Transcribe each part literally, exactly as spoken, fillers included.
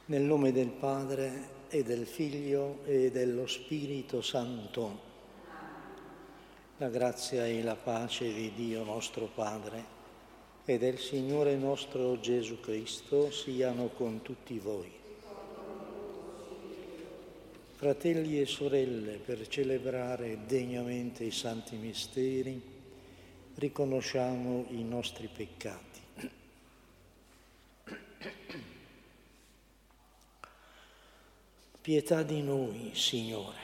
Nel nome del Padre e del Figlio e dello Spirito Santo, la grazia e la pace di Dio nostro Padre e del Signore nostro Gesù Cristo siano con tutti voi. Fratelli e sorelle, per celebrare degnamente i santi misteri, riconosciamo i nostri peccati. Pietà di noi, Signore.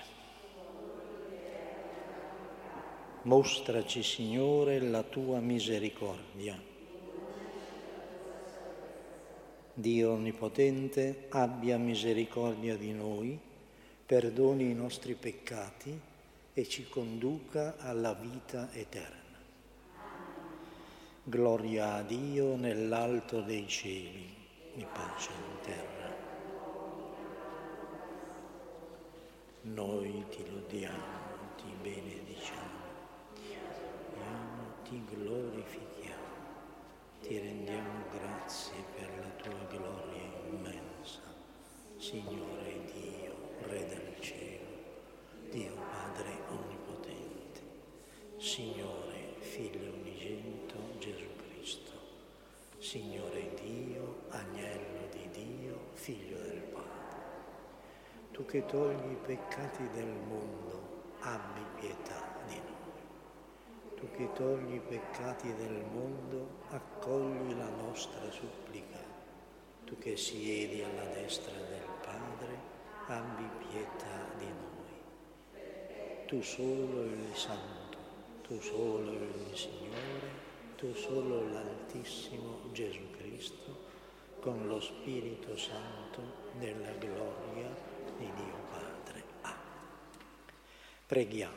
Mostraci, Signore, la tua misericordia. Dio Onnipotente, abbia misericordia di noi, perdoni i nostri peccati e ci conduca alla vita eterna. Gloria a Dio nell'alto dei cieli e pace in terra. Noi ti lodiamo, ti benediciamo, ti amiamo, ti glorifichiamo, ti rendiamo grazie per la tua gloria immensa, Signore Dio, Re del cielo, Dio Padre Onnipotente, Signore Figlio unigenito Gesù Cristo, Signore Dio, Agnello di Dio, Figlio del Padre. Tu che togli i peccati del mondo, abbi pietà di noi. Tu che togli i peccati del mondo, accogli la nostra supplica. Tu che siedi alla destra del Padre, abbi pietà di noi. Tu solo il Santo, tu solo il Signore, tu solo l'Altissimo Gesù Cristo, con lo Spirito Santo nella gloria di Dio Padre. Amen. Preghiamo.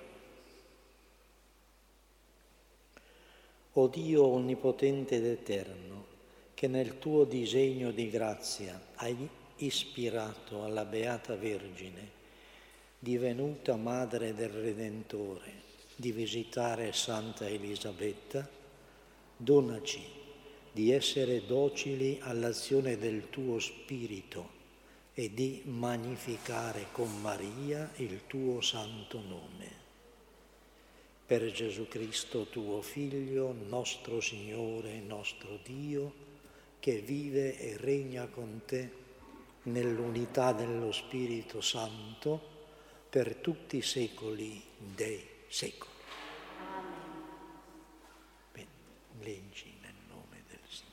O Dio Onnipotente ed Eterno, che nel tuo disegno di grazia hai ispirato alla Beata Vergine, divenuta Madre del Redentore, di visitare Santa Elisabetta, donaci di essere docili all'azione del tuo Spirito e di magnificare con Maria il tuo santo nome. Per Gesù Cristo, tuo Figlio, nostro Signore e nostro Dio, che vive e regna con te nell'unità dello Spirito Santo per tutti i secoli dei secoli. Amen. Bene, leggi nel nome del Signore.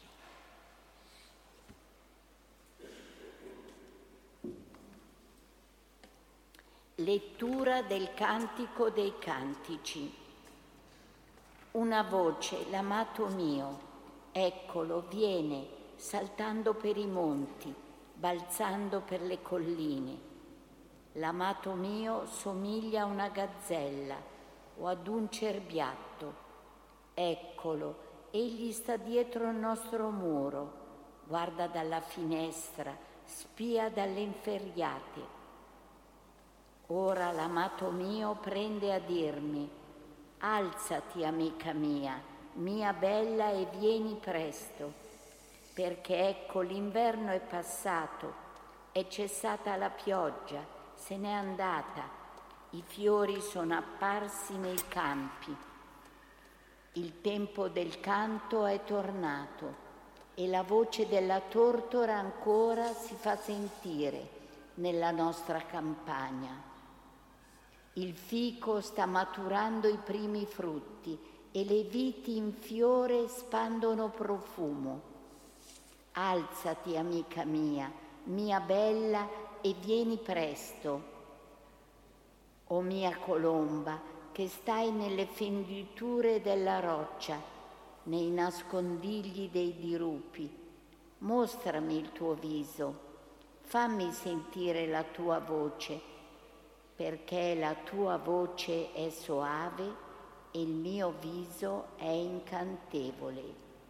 Lettura del Cantico dei Cantici. Una voce, l'amato mio, eccolo, viene, saltando per i monti, balzando per le colline. L'amato mio somiglia a una gazzella o ad un cerbiatto. Eccolo, egli sta dietro il nostro muro, guarda dalla finestra, spia dalle inferriate. Ora l'amato mio prende a dirmi: alzati, amica mia, mia bella, e vieni presto, perché ecco l'inverno è passato, è cessata la pioggia, se n'è andata, i fiori sono apparsi nei campi. Il tempo del canto è tornato e la voce della tortora ancora si fa sentire nella nostra campagna. Il fico sta maturando i primi frutti e le viti in fiore spandono profumo. Alzati, amica mia, mia bella, e vieni presto. O mia colomba, che stai nelle fenditure della roccia, nei nascondigli dei dirupi, mostrami il tuo viso, fammi sentire la tua voce, perché la tua voce è soave e il mio viso è incantevole.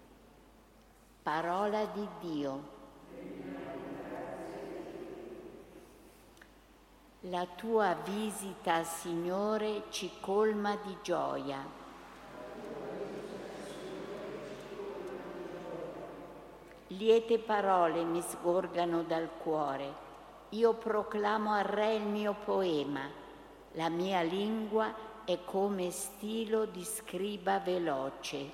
Parola di Dio. La tua visita, Signore, ci colma di gioia. liete parole mi sgorgano dal cuore. Io proclamo al Re il mio poema. La mia lingua è come stilo di scriba veloce.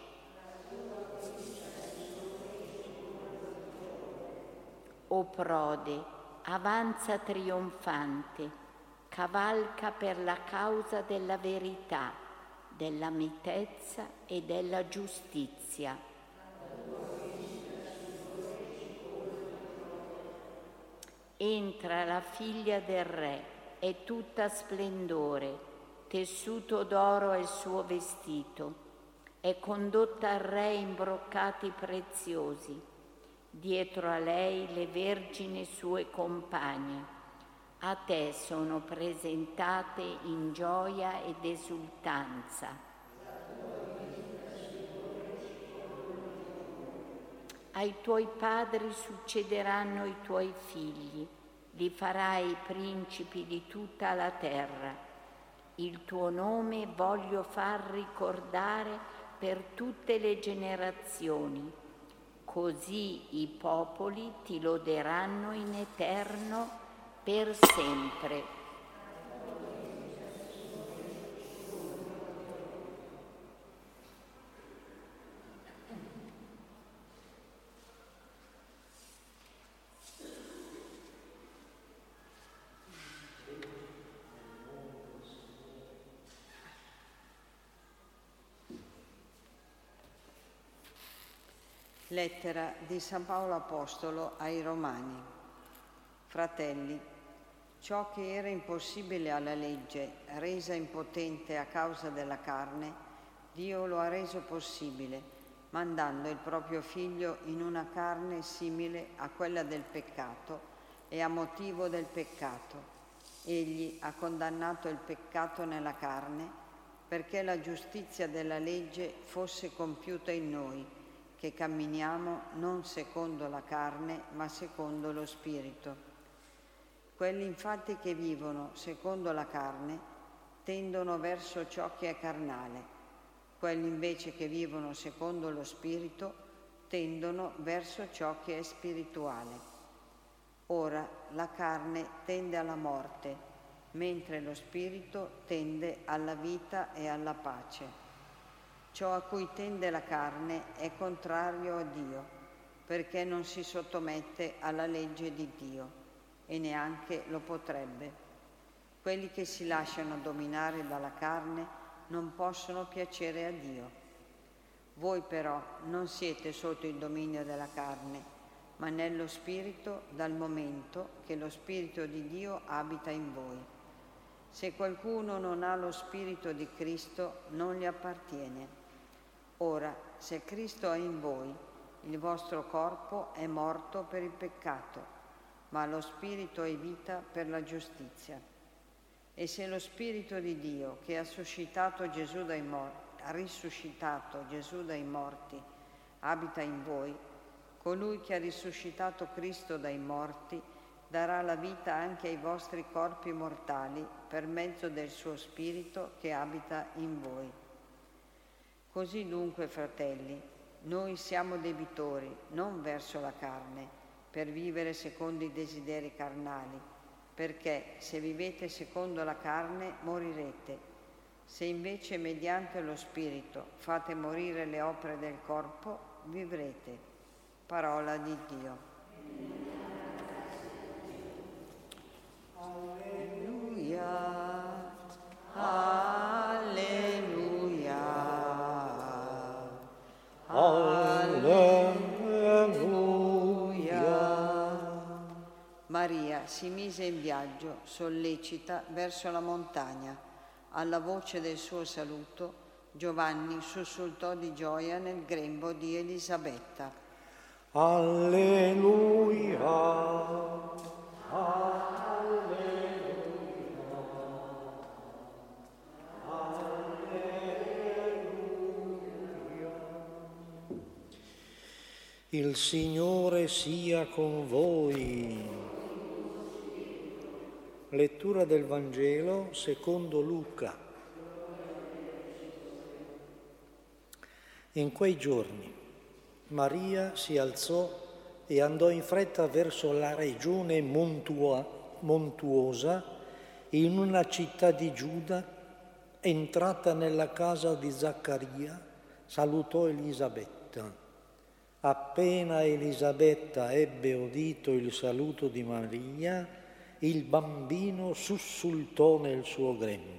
O prode, avanza trionfante, cavalca per la causa della verità, della mitezza e della giustizia. Entra la figlia del Re, è tutta splendore, tessuto d'oro è il suo vestito, è condotta al Re in broccati preziosi, dietro a lei le vergini sue compagne, a te sono presentate in gioia ed esultanza. Ai tuoi padri succederanno i tuoi figli, li farai principi di tutta la terra. Il tuo nome voglio far ricordare per tutte le generazioni, così i popoli ti loderanno in eterno per sempre. Lettera di San Paolo Apostolo ai Romani. Fratelli, ciò che era impossibile alla legge, resa impotente a causa della carne, Dio lo ha reso possibile, mandando il proprio Figlio in una carne simile a quella del peccato e a motivo del peccato. Egli ha condannato il peccato nella carne perché la giustizia della legge fosse compiuta in noi, che camminiamo non secondo la carne, ma secondo lo Spirito. Quelli infatti che vivono secondo la carne tendono verso ciò che è carnale, quelli invece che vivono secondo lo Spirito tendono verso ciò che è spirituale. Ora la carne tende alla morte, mentre lo Spirito tende alla vita e alla pace. Ciò a cui tende la carne è contrario a Dio, perché non si sottomette alla legge di Dio e neanche lo potrebbe. Quelli che si lasciano dominare dalla carne non possono piacere a Dio. Voi però non siete sotto il dominio della carne, ma nello Spirito, dal momento che lo Spirito di Dio abita in voi. Se qualcuno non ha lo Spirito di Cristo, non gli appartiene. Ora, se Cristo è in voi, il vostro corpo è morto per il peccato, ma lo Spirito è vita per la giustizia. E se lo Spirito di Dio, che ha suscitato Gesù dai morti, ha risuscitato Gesù dai morti, abita in voi, colui che ha risuscitato Cristo dai morti darà la vita anche ai vostri corpi mortali per mezzo del suo Spirito che abita in voi. Così dunque, fratelli, noi siamo debitori non verso la carne, per vivere secondo i desideri carnali, perché se vivete secondo la carne morirete. Se invece mediante lo Spirito fate morire le opere del corpo, vivrete. Parola di Dio. Alleluia. Alleluia. Alleluia. Maria si mise in viaggio, sollecita, verso la montagna. Alla voce del suo saluto, Giovanni sussultò di gioia nel grembo di Elisabetta. Alleluia. Alleluia. Il Signore sia con voi. Lettura del Vangelo secondo Luca. In quei giorni Maria si alzò e andò in fretta verso la regione montua, montuosa, in una città di Giuda. Entrata nella casa di Zaccaria, salutò Elisabetta. Appena Elisabetta ebbe udito il saluto di Maria, il bambino sussultò nel suo grembo.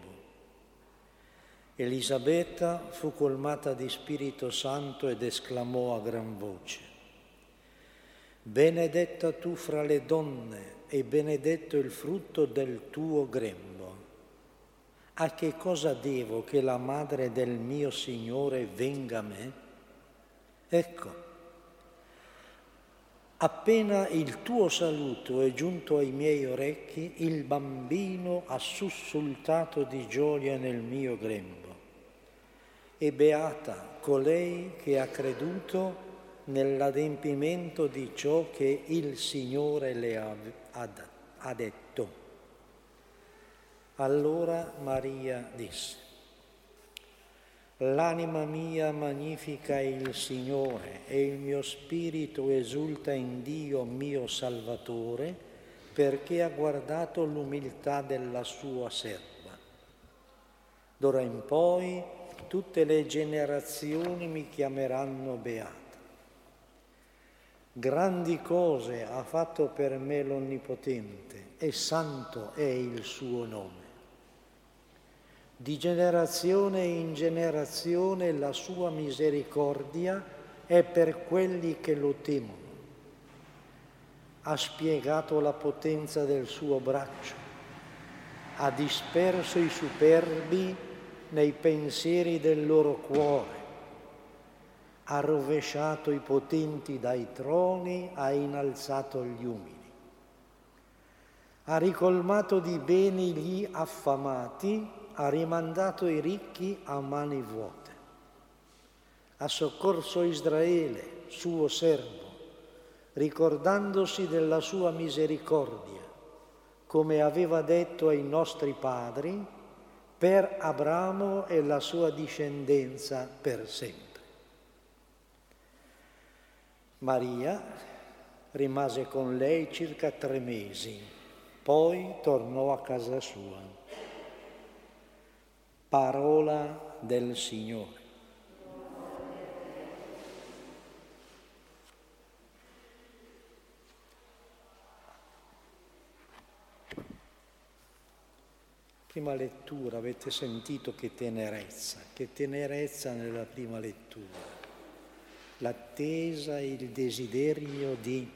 Elisabetta fu colmata di Spirito Santo ed esclamò a gran voce: benedetta tu fra le donne e benedetto il frutto del tuo grembo. A che cosa devo che la madre del mio Signore venga a me? Ecco, appena il tuo saluto è giunto ai miei orecchi, il bambino ha sussultato di gioia nel mio grembo. E beata colei che ha creduto nell'adempimento di ciò che il Signore le ha, ha, ha detto. Allora Maria disse: l'anima mia magnifica il Signore e il mio spirito esulta in Dio mio Salvatore, perché ha guardato l'umiltà della sua serva. D'ora in poi tutte le generazioni mi chiameranno beata. Grandi cose ha fatto per me l'Onnipotente e santo è il suo nome. Di generazione in generazione la sua misericordia è per quelli che lo temono. Ha spiegato la potenza del suo braccio, ha disperso i superbi nei pensieri del loro cuore, ha rovesciato i potenti dai troni, ha innalzato gli umili. Ha ricolmato di beni gli affamati, ha rimandato i ricchi a mani vuote. Ha soccorso Israele, suo servo, ricordandosi della sua misericordia, come aveva detto ai nostri padri, per Abramo e la sua discendenza per sempre. Maria rimase con lei circa tre mesi, poi tornò a casa sua. Parola del Signore. Prima lettura, avete sentito che tenerezza, che tenerezza nella prima lettura. L'attesa e il desiderio di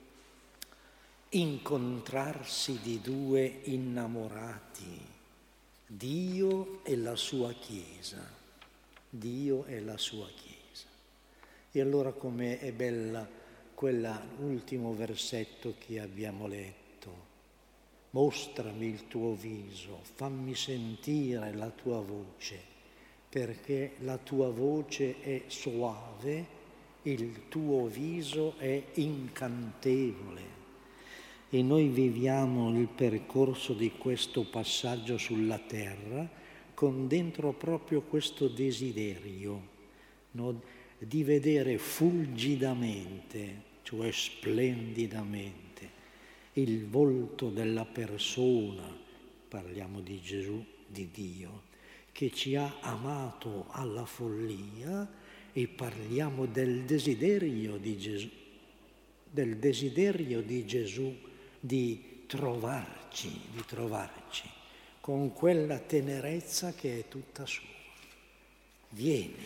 incontrarsi di due innamorati, Dio e la sua Chiesa, Dio e la sua Chiesa. E allora com'è è bella quell'ultimo versetto che abbiamo letto. Mostrami il tuo viso, fammi sentire la tua voce, perché la tua voce è soave, il tuo viso è incantevole. E noi viviamo il percorso di questo passaggio sulla terra con dentro proprio questo desiderio, no? Di vedere fulgidamente, cioè splendidamente, il volto della persona, parliamo di Gesù, di Dio, che ci ha amato alla follia, e parliamo del desiderio di Gesù, del desiderio di Gesù di trovarci, di trovarci con quella tenerezza che è tutta sua. Vieni.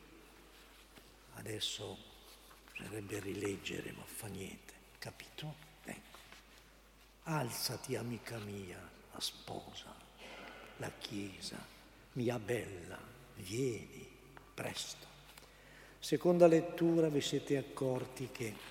Adesso sarebbe rileggere, ma fa niente, capito? Ecco. Alzati, amica mia, la sposa, la Chiesa, mia bella, vieni, presto. Seconda lettura, vi siete accorti che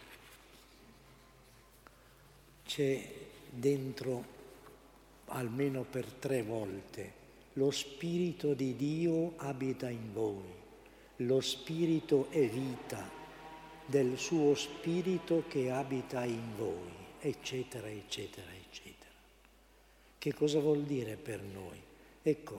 c'è dentro, almeno per tre volte, lo Spirito di Dio abita in voi, lo Spirito è vita del suo Spirito che abita in voi, eccetera, eccetera, eccetera. Che cosa vuol dire per noi? Ecco,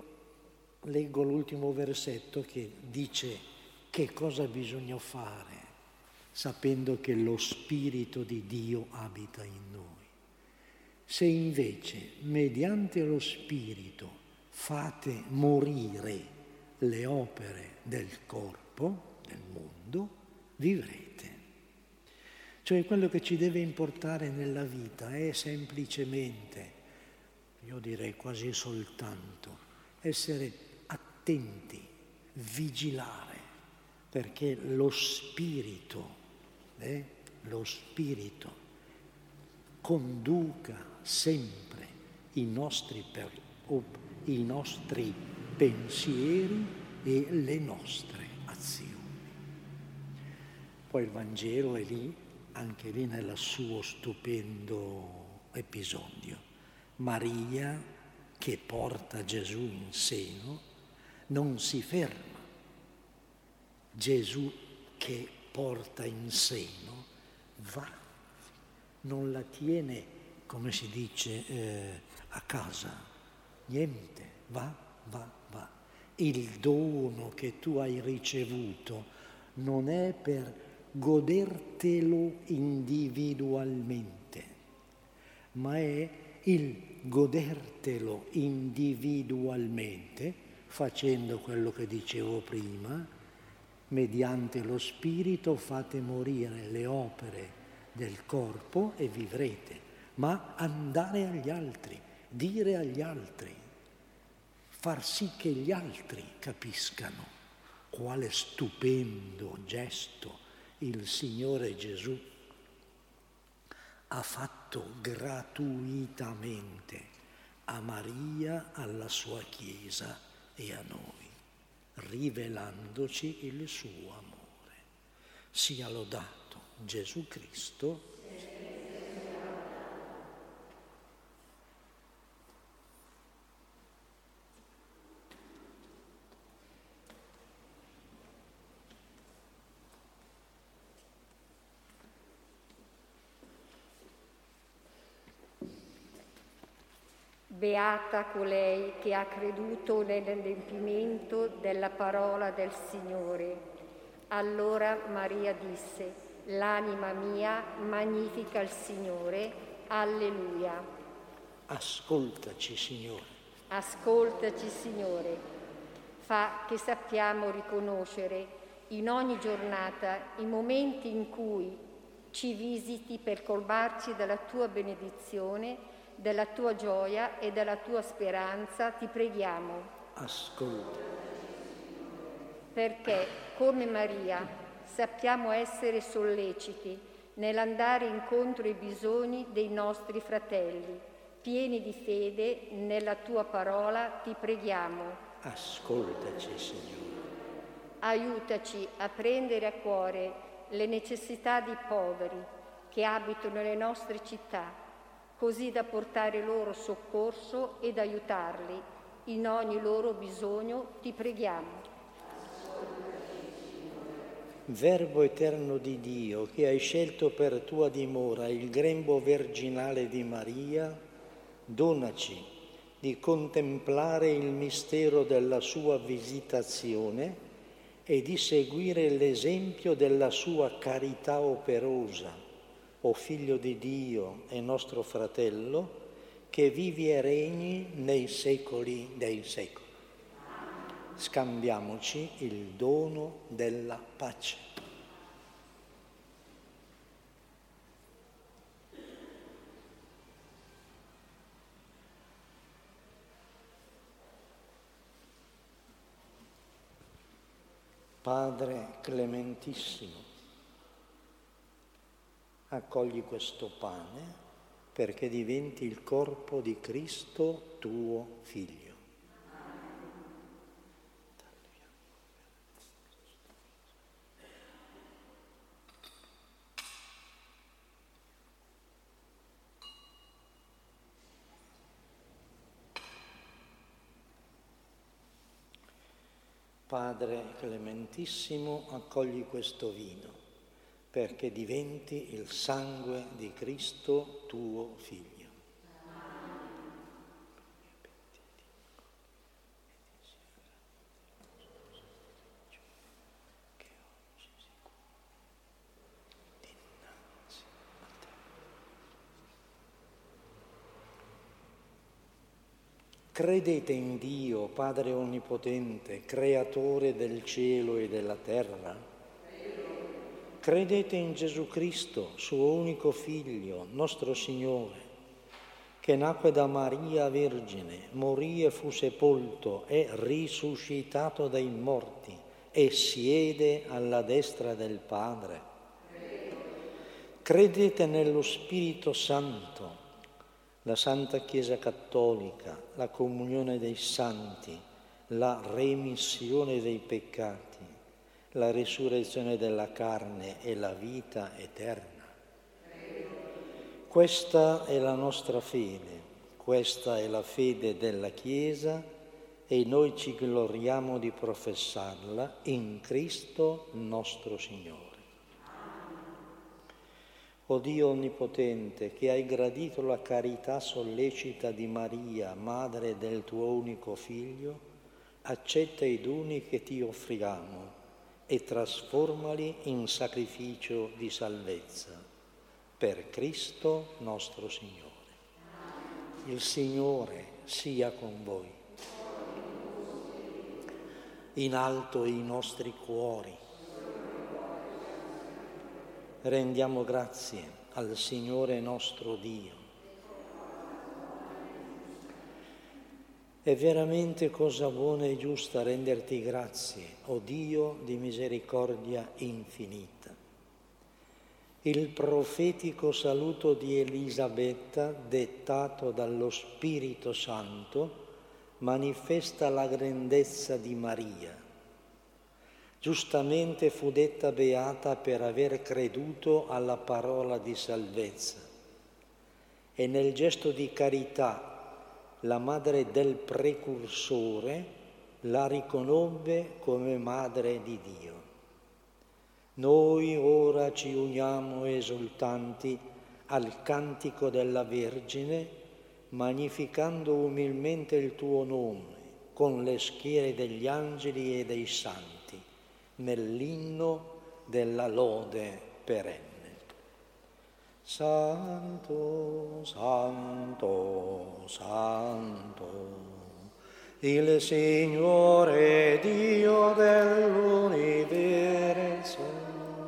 leggo l'ultimo versetto che dice che cosa bisogna fare sapendo che lo Spirito di Dio abita in noi. Se invece, mediante lo Spirito, fate morire le opere del corpo, del mondo, vivrete. Cioè quello che ci deve importare nella vita è semplicemente, io direi quasi soltanto, essere attenti, vigilare, perché lo Spirito, eh, lo Spirito conduca sempre i nostri, per, i nostri pensieri e le nostre azioni. Poi il Vangelo è lì, anche lì nel suo stupendo episodio. Maria, che porta Gesù in seno, non si ferma. Gesù che porta in seno va, non la tiene, come si dice, eh, a casa, niente, va, va, va. Il dono che tu hai ricevuto non è per godertelo individualmente, ma è il godertelo individualmente facendo quello che dicevo prima, mediante lo Spirito fate morire le opere del corpo e vivrete, ma andare agli altri, dire agli altri, far sì che gli altri capiscano quale stupendo gesto il Signore Gesù ha fatto gratuitamente a Maria, alla sua Chiesa e a noi, rivelandoci il suo amore. Sia lodato Gesù Cristo. Beata colei che ha creduto nell'adempimento della parola del Signore. Allora Maria disse: l'anima mia magnifica il Signore. Alleluia. Ascoltaci, Signore. Ascoltaci, Signore. Fa che sappiamo riconoscere in ogni giornata i momenti in cui ci visiti per colmarci della tua benedizione, della tua gioia e della tua speranza, ti preghiamo. Ascolta. Perché, come Maria, sappiamo essere solleciti nell'andare incontro ai bisogni dei nostri fratelli. Pieni di fede nella tua parola, ti preghiamo. Ascoltaci, Signore. Aiutaci a prendere a cuore le necessità dei poveri che abitano nelle nostre città, così da portare loro soccorso ed aiutarli in ogni loro bisogno, ti preghiamo. Verbo eterno di Dio, che hai scelto per tua dimora il grembo virginale di Maria, donaci di contemplare il mistero della sua visitazione e di seguire l'esempio della sua carità operosa, o Figlio di Dio e nostro fratello, che vivi e regni nei secoli dei secoli. Scambiamoci il dono della pace. Padre clementissimo, accogli questo pane perché diventi il corpo di Cristo, tuo Figlio. Padre clementissimo, accogli questo vino perché diventi il sangue di Cristo, tuo Figlio. Credete in Dio, Padre Onnipotente, Creatore del cielo e della terra? Credete in Gesù Cristo, suo unico Figlio, nostro Signore, che nacque da Maria Vergine, morì e fu sepolto, è risuscitato dai morti e siede alla destra del Padre. Credete nello Spirito Santo, la Santa Chiesa Cattolica, la comunione dei santi, la remissione dei peccati, la risurrezione della carne e la vita eterna. Questa è la nostra fede, questa è la fede della Chiesa e noi ci gloriamo di professarla in Cristo nostro Signore. O Dio Onnipotente, che hai gradito la carità sollecita di Maria, madre del tuo unico Figlio, accetta i doni che ti offriamo e trasformali in sacrificio di salvezza. Per Cristo nostro Signore. Il Signore sia con voi. In alto i nostri cuori. Rendiamo grazie al Signore nostro Dio. È veramente cosa buona e giusta renderti grazie, o Dio di misericordia infinita. Il profetico saluto di Elisabetta, dettato dallo Spirito Santo, manifesta la grandezza di Maria. Giustamente fu detta beata per aver creduto alla parola di salvezza. E nel gesto di carità la madre del precursore la riconobbe come madre di Dio. Noi ora ci uniamo esultanti al cantico della Vergine, magnificando umilmente il tuo nome con le schiere degli angeli e dei santi, nell'inno della lode perenne. Santo, santo, santo, il Signore Dio dell'universo,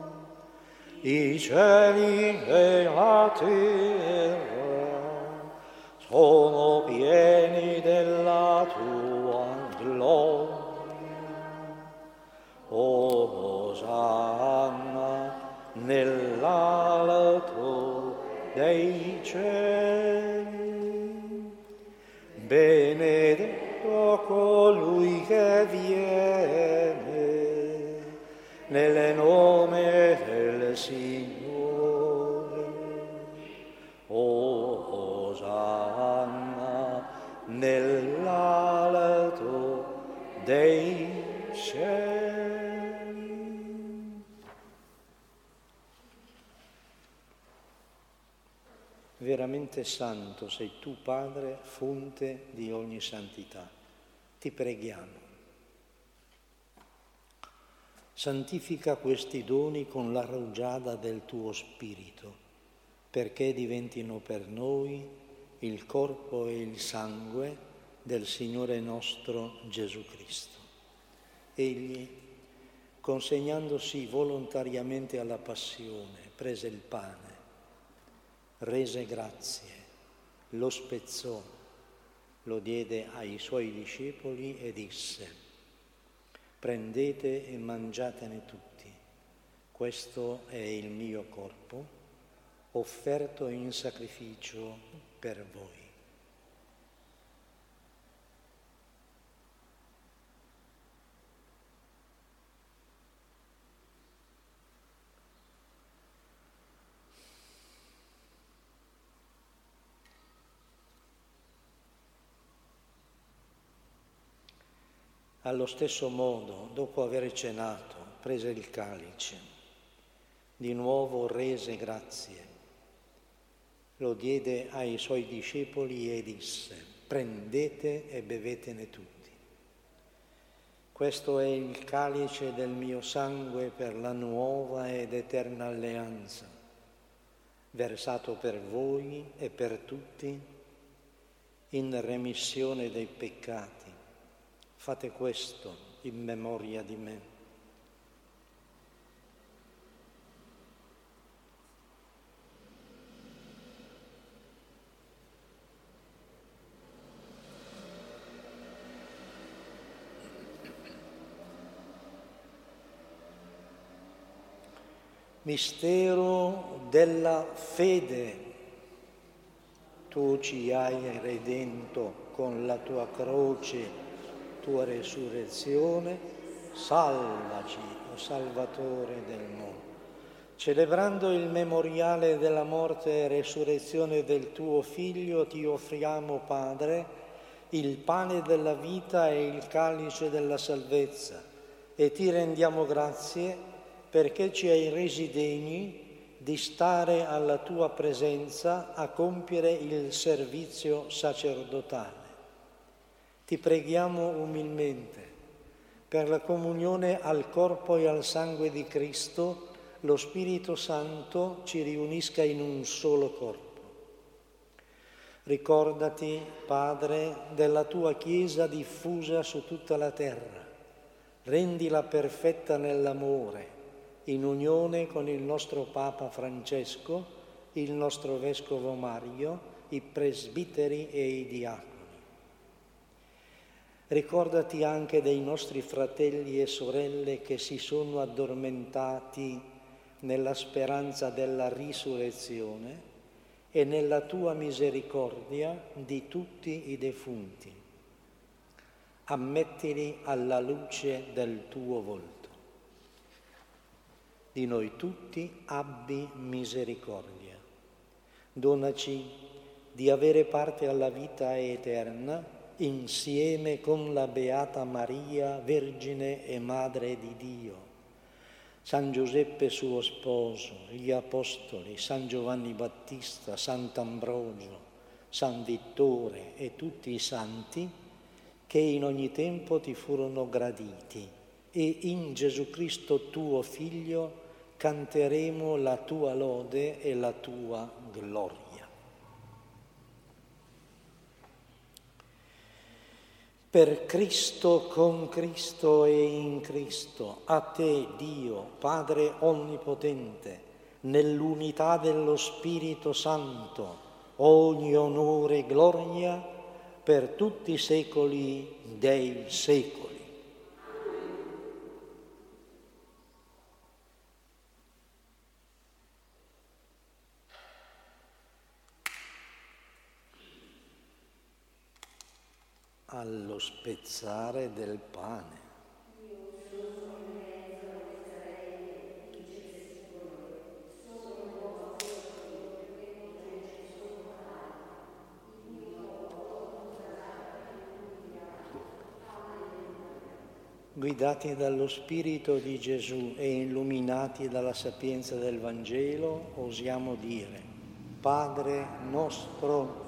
i cieli e la terra sono pieni della tua gloria. Osanna nell'alto dei cieli. Benedetto colui che viene nel nome del Signore. Osanna nell'alto dei cieli. Veramente santo sei tu, Padre, fonte di ogni santità. Ti preghiamo. Santifica questi doni con la rugiada del tuo Spirito, perché diventino per noi il corpo e il sangue del Signore nostro Gesù Cristo. Egli, consegnandosi volontariamente alla passione, prese il pane, rese grazie, lo spezzò, lo diede ai suoi discepoli e disse: prendete e mangiatene tutti, questo è il mio corpo, offerto in sacrificio per voi. Allo stesso modo, dopo aver cenato, prese il calice, di nuovo rese grazie, lo diede ai suoi discepoli e disse: prendete e bevetene tutti. Questo è il calice del mio sangue per la nuova ed eterna alleanza, versato per voi e per tutti in remissione dei peccati. Fate questo in memoria di me. Mistero della fede. Tu ci hai redento con la tua croce, tua resurrezione, salvaci, o Salvatore del mondo. Celebrando il memoriale della morte e resurrezione del tuo Figlio, ti offriamo, Padre, il pane della vita e il calice della salvezza, e ti rendiamo grazie perché ci hai resi degni di stare alla tua presenza a compiere il servizio sacerdotale. Ti preghiamo umilmente per la comunione al corpo e al sangue di Cristo, lo Spirito Santo ci riunisca in un solo corpo. Ricordati, Padre, della tua Chiesa diffusa su tutta la terra. Rendila perfetta nell'amore, in unione con il nostro Papa Francesco, il nostro Vescovo Mario, i presbiteri e i diaconi. Ricordati anche dei nostri fratelli e sorelle che si sono addormentati nella speranza della risurrezione e nella tua misericordia di tutti i defunti. Ammettili alla luce del tuo volto. Di noi tutti abbi misericordia. Donaci di avere parte alla vita eterna insieme con la Beata Maria, Vergine e Madre di Dio, San Giuseppe suo sposo, gli Apostoli, San Giovanni Battista, Sant'Ambrogio, San Vittore e tutti i santi che in ogni tempo ti furono graditi, e in Gesù Cristo tuo Figlio canteremo la tua lode e la tua gloria. Per Cristo, con Cristo e in Cristo, a te, Dio, Padre Onnipotente, nell'unità dello Spirito Santo, ogni onore e gloria per tutti i secoli dei secoli. Allo spezzare del pane. Guidati dallo Spirito di Gesù e illuminati dalla sapienza del Vangelo, osiamo dire: Padre nostro,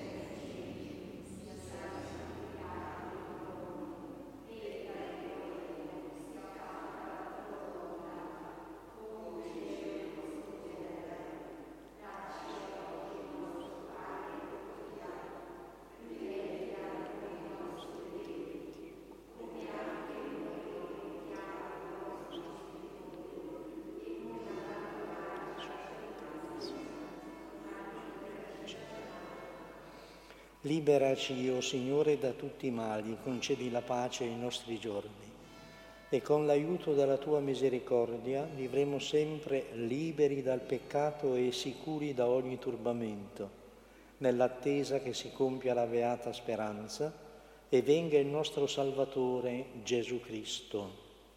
liberaci, o Signore, da tutti i mali, concedi la pace ai nostri giorni e con l'aiuto della tua misericordia vivremo sempre liberi dal peccato e sicuri da ogni turbamento, nell'attesa che si compia la beata speranza e venga il nostro Salvatore Gesù Cristo.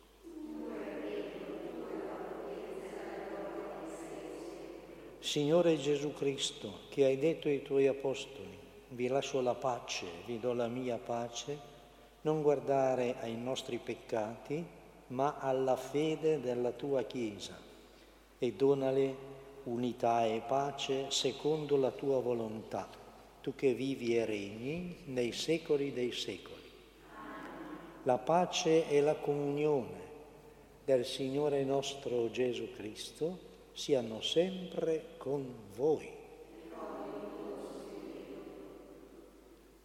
Signore Gesù Cristo, che hai detto ai tuoi apostoli: vi lascio la pace, vi do la mia pace, non guardare ai nostri peccati, ma alla fede della tua Chiesa, e donale unità e pace secondo la tua volontà, tu che vivi e regni nei secoli dei secoli. La pace e la comunione del Signore nostro Gesù Cristo siano sempre con voi.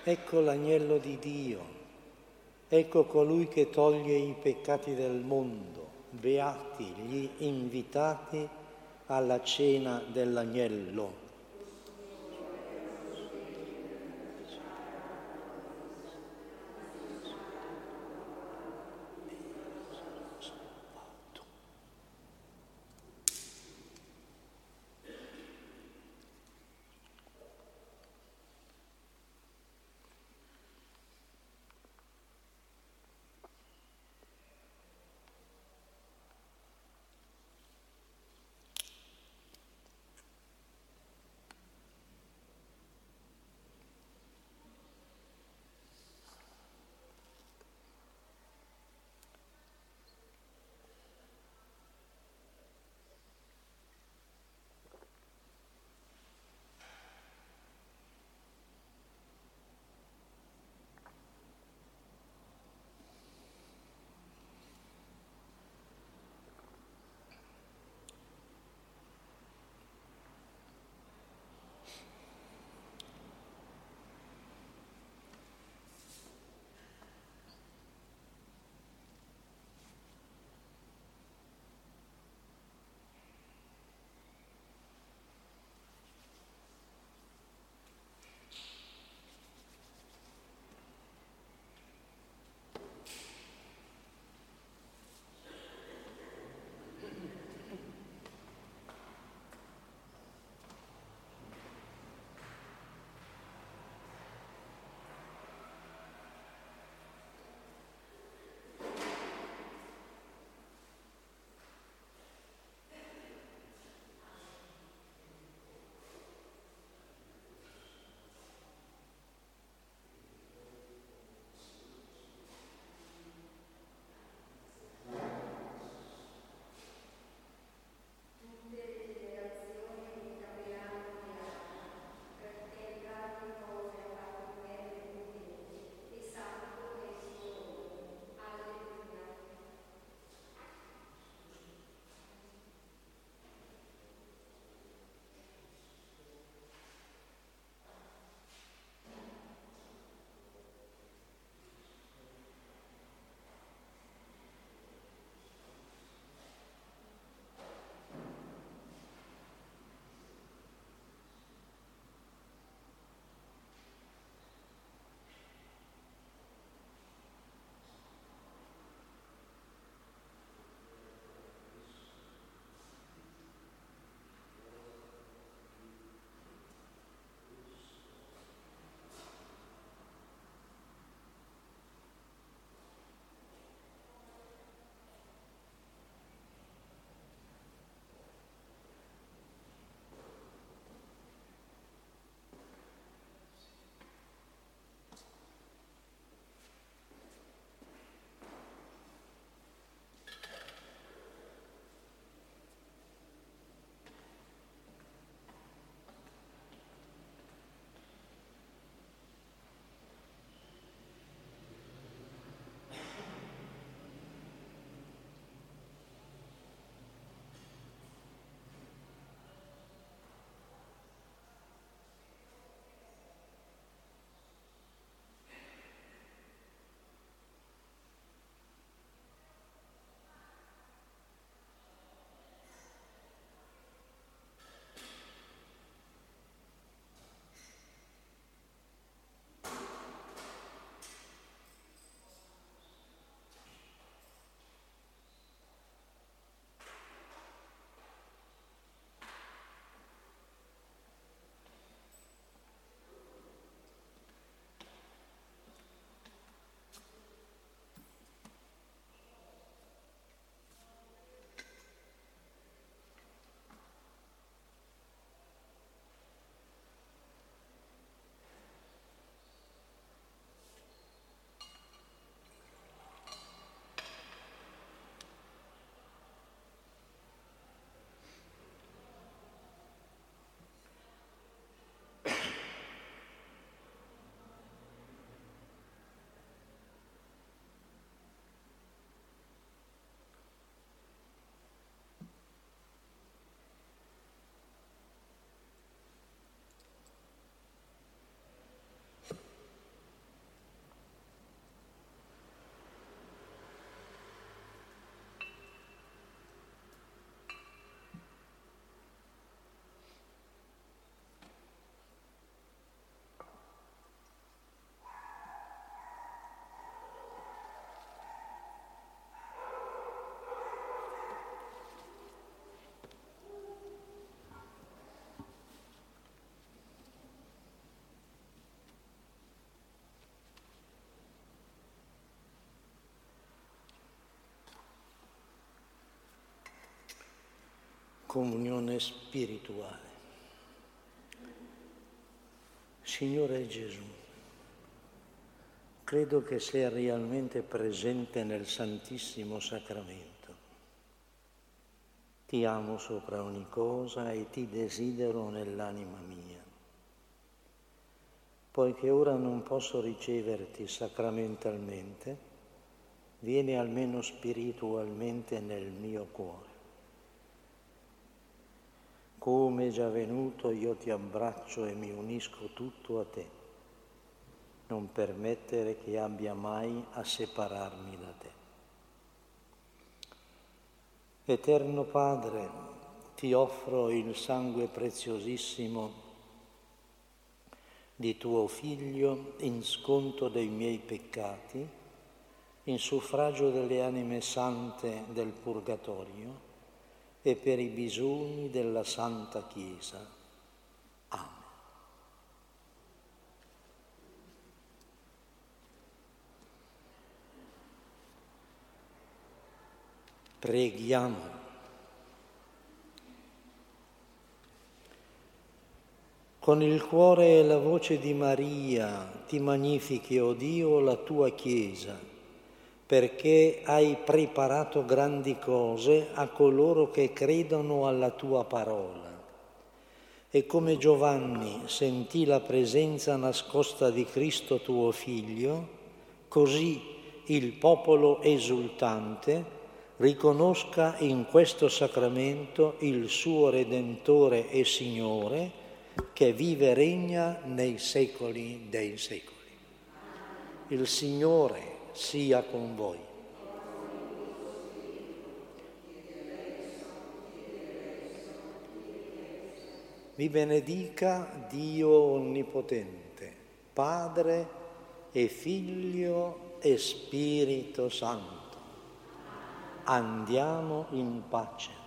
Ecco l'agnello di Dio, ecco colui che toglie i peccati del mondo, beati gli invitati alla cena dell'agnello. comunione spirituale. Signore Gesù, credo che sia realmente presente nel Santissimo Sacramento. Ti amo sopra ogni cosa e ti desidero nell'anima mia. Poiché ora non posso riceverti sacramentalmente, vieni almeno spiritualmente nel mio cuore. Come è già venuto, io ti abbraccio e mi unisco tutto a te. Non permettere che abbia mai a separarmi da te. Eterno Padre, ti offro il sangue preziosissimo di tuo Figlio in sconto dei miei peccati, in suffragio delle anime sante del Purgatorio e per i bisogni della Santa Chiesa. Amen. Preghiamo. Con il cuore e la voce di Maria ti magnifichi, o Dio, la tua Chiesa, perché hai preparato grandi cose a coloro che credono alla tua parola. E come Giovanni sentì la presenza nascosta di Cristo tuo Figlio, così il popolo esultante riconosca in questo sacramento il suo Redentore e Signore, che vive e regna nei secoli dei secoli. Il Signore sia con voi. Vi benedica Dio Onnipotente, Padre e Figlio e Spirito Santo. Andiamo in pace.